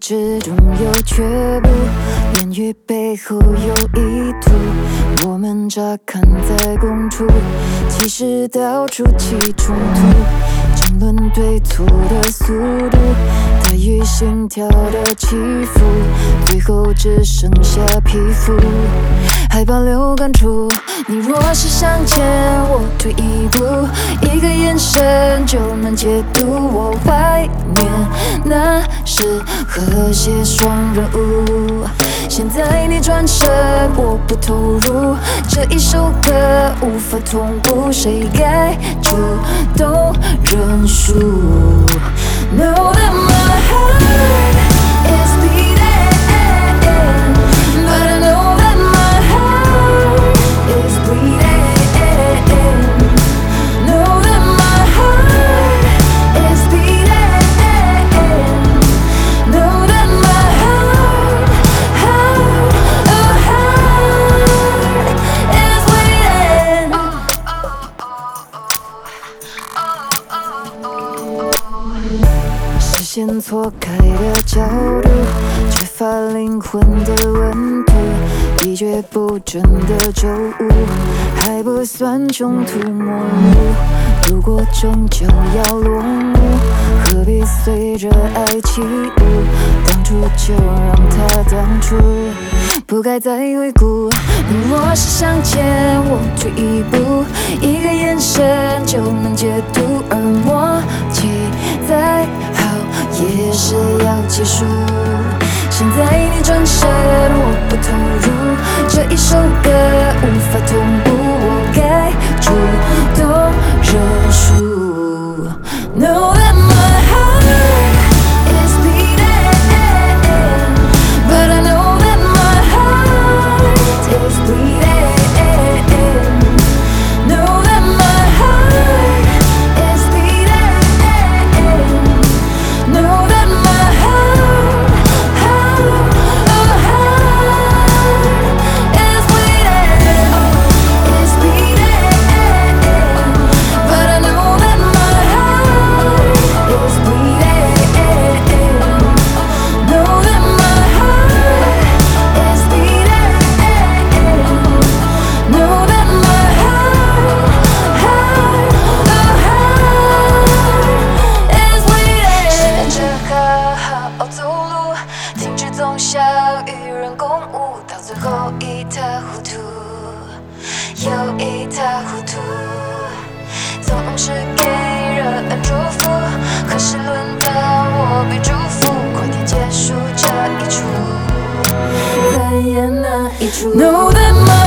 之中有却步，言语背后有意图。我们乍看在共处，其实到处起冲突。争论对错的速度，大于心跳的起伏，最后只剩下皮肤，还保留感触。你若是向前，我退一步，一个眼神就能解读。我怀念那时和谐双人舞，现在你转身，我不投入，这一首歌无法同步，谁该主动认输 ？Know that my heart is beating, but I know that my heart is bleeding. Know that my heart is beating. Know that my heart is waiting. 视线错开的角度，缺乏灵魂的温度，一蹶不振的旧物，还不算穷途末路。如果终究要落幕，何必随着爱起舞？当初就让它当初，不该再回顾。你若是向前，我退一步，一个眼神就能解读。而默契再好，也是要结束。现在你转身，我不投入，这一首歌无法同步，我该主动认输。Know that my heart is beating, but I know that my heart is bleeding. Know that my heart is beating. Know that my heart is bleeding. Is bleeding, but I know that my heart is bleeding. Know that my heart is bleeding. Know that my heart is bleeding. 试着好好走路，停止总想与人共舞，到最后一塌糊涂，又一塌糊涂。总是给人祝福，可是轮到我被祝福，快点结束这一出，扮演那一出。Know that my